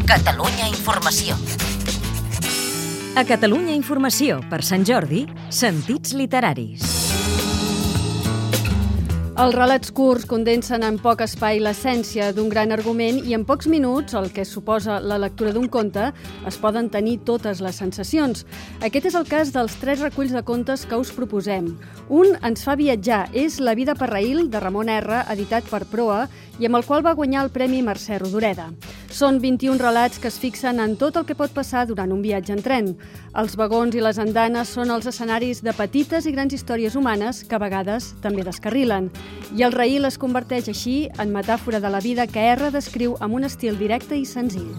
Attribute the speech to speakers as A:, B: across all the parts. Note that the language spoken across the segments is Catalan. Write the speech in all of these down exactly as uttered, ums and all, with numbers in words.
A: Catalunya Informació. A Catalunya Informació, per Sant Jordi, sentits literaris.
B: Els relats curts condensen en poc espai l'essència d'un gran argument i en pocs minuts, el que suposa la lectura d'un conte, es poden tenir totes les sensacions. Aquest és el cas dels tres reculls de contes que us proposem. Un ens fa viatjar, és La vida per raïl, de Ramon R, editat per Proa, i amb el qual va guanyar el Premi Mercè Rodoreda. Són vint-i-un relats que es fixen en tot el que pot passar durant un viatge en tren. Els vagons i les andanes són els escenaris de petites i grans històries humanes que a vegades també descarrilen. I el raïl es converteix així en metàfora de la vida que R descriu amb un estil directe i senzill.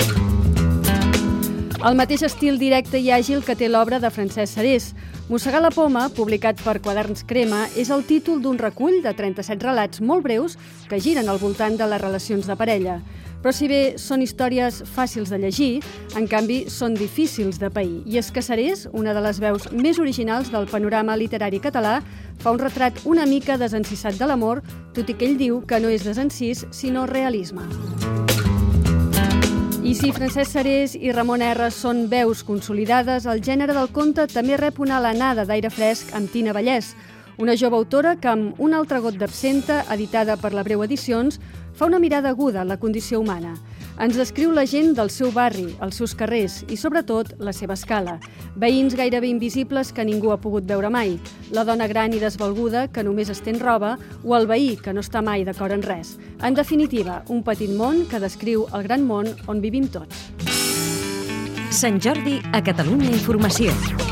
B: El mateix estil directe i àgil que té l'obra de Francesc Serés. Mossegar la poma, publicat per Quaderns Crema, és el títol d'un recull de trenta-set relats molt breus que giren al voltant de les relacions de parella. Però si bé són històries fàcils de llegir, en canvi són difícils de pair. I és que Serés, una de les veus més originals del panorama literari català, fa un retrat una mica desencissat de l'amor, tot i que ell diu que no és desencís, sinó realisme. I si Francesc Serés i Ramon R són veus consolidades, el gènere del conte també rep una alenada d'aire fresc amb Tina Vallès, una jove autora que amb Un altre got d'absenta, editada per la Breu Edicions, fa una mirada aguda a la condició humana. Ens descriu la gent del seu barri, els seus carrers i, sobretot, la seva escala. Veïns gairebé invisibles que ningú ha pogut veure mai, la dona gran i desvalguda que només estén roba o el veí que no està mai d'acord en res. En definitiva, un petit món que descriu el gran món on vivim tots.
A: Sant Jordi a Catalunya Informació.